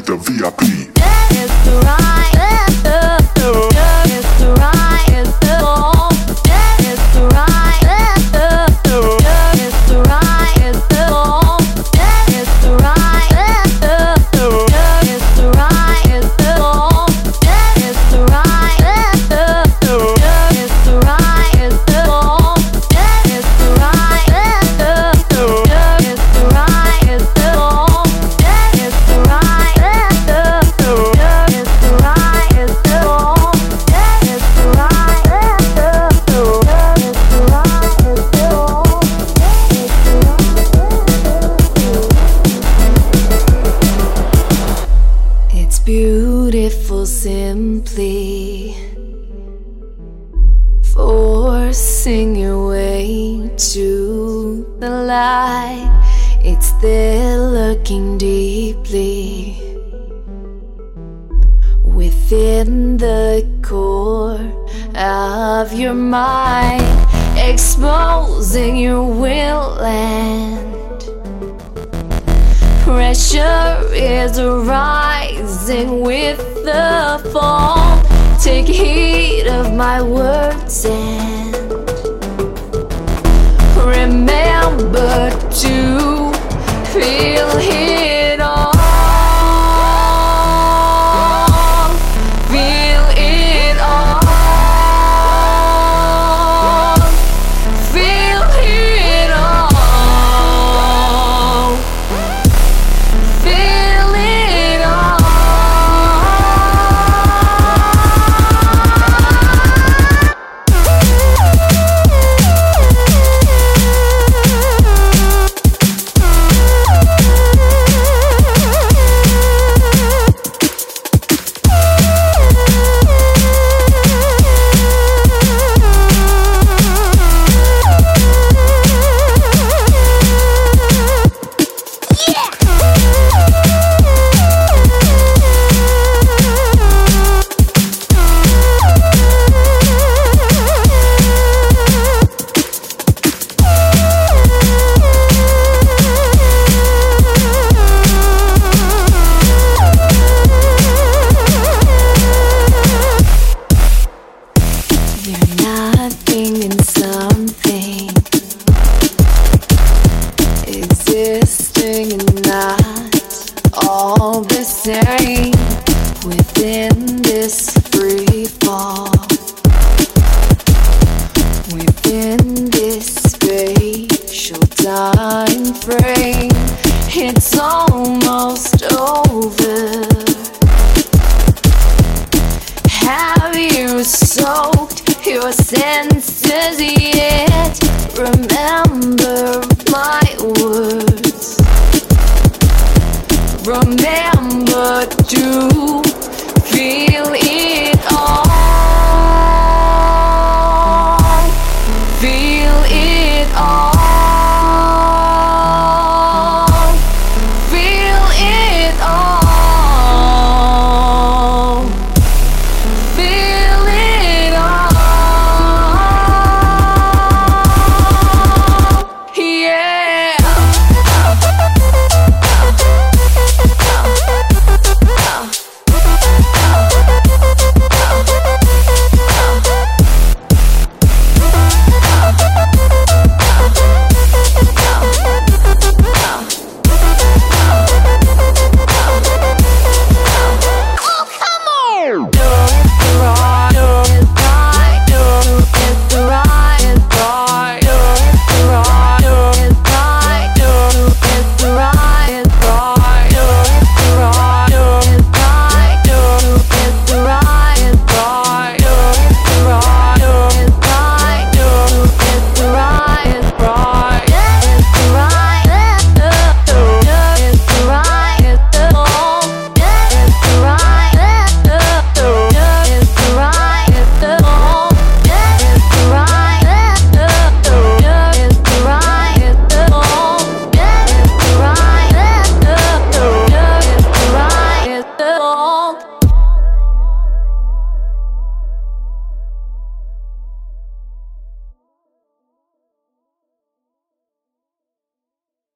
with the VIP. It's the right, it's the right, it's the wrong. It's the right, it's the right, it's the wrong. It's the right, it's the right, it's the wrong. It's the right, it's the right, it's the wrong. It's the right, it's the right, it's the wrong. It's the right, it's the right, it's the It's beautiful simply forcing your way to the light. It's there lurking deeply within the core of your mind, exposing your will and pressure is rising with the fall. Take heed of my words and remember to